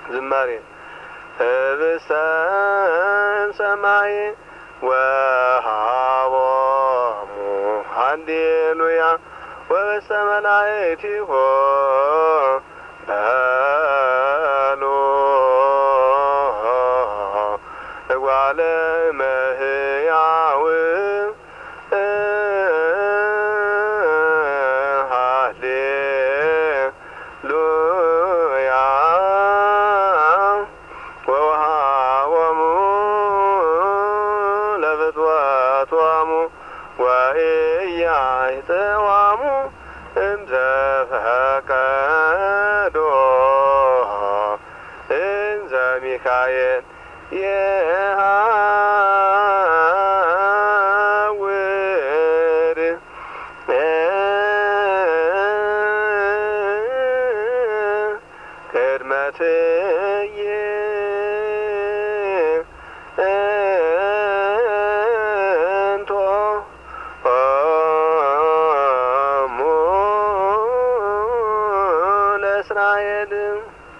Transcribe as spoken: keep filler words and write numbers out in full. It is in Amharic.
ዝማሬ ህብሰን ሰማይ ወሃቦሙ ሃሌሉያ ወበሰ መላእክቲሁ በሎ እጓለ እመሕያው ሃሌሉያ ወወሃቦሙ ለፍትወቶሙ ወኢያሕጽዋሙ እምዘፈቀዶ እንዘ ሚካኤል የሐውር ቅድመ ትዕይንቶሙ ለእስራኤል